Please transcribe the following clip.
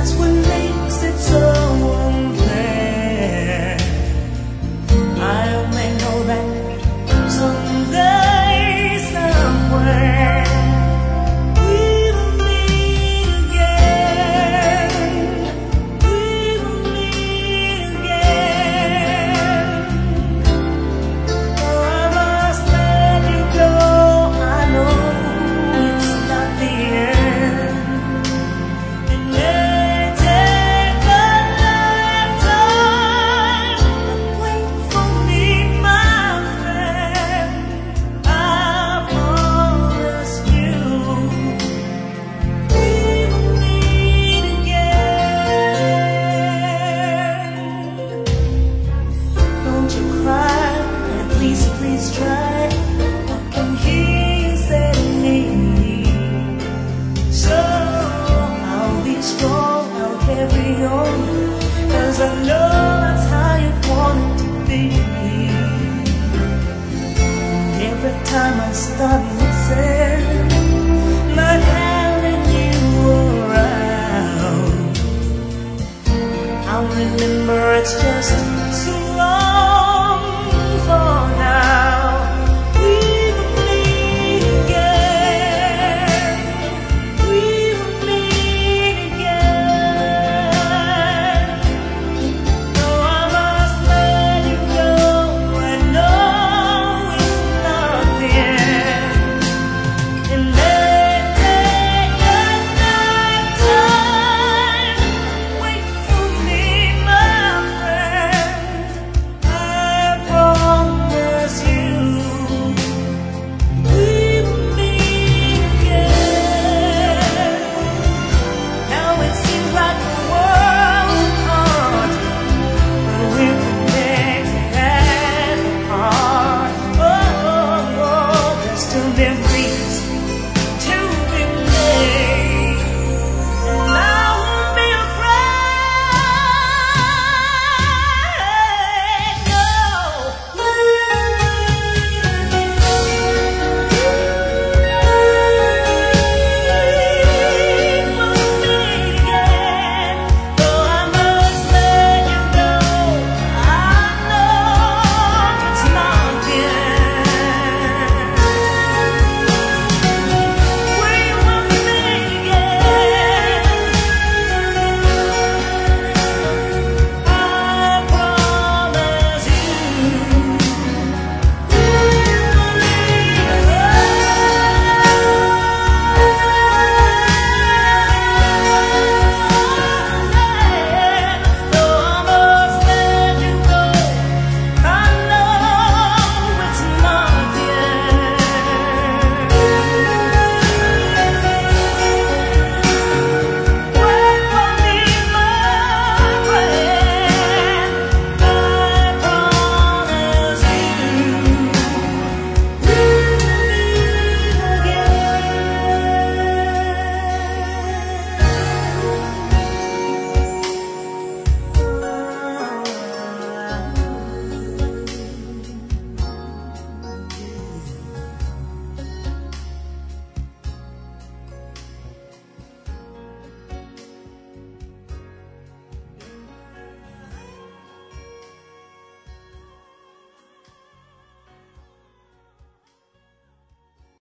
what makes it so unfair. I only know that someday, somewhere, we'll meet again. We'll meet again. Oh, I must let you go. I know it's not the end. It may take a lifetime, but wait for me, my friend. I promise you, we will meet again. Don't you cry, at least please try. I can hear you saying, so I'll be strong, I'll carry on, 'cause I know that's how you want it to be. Every time I start missing, not having you around, I'll remember it's just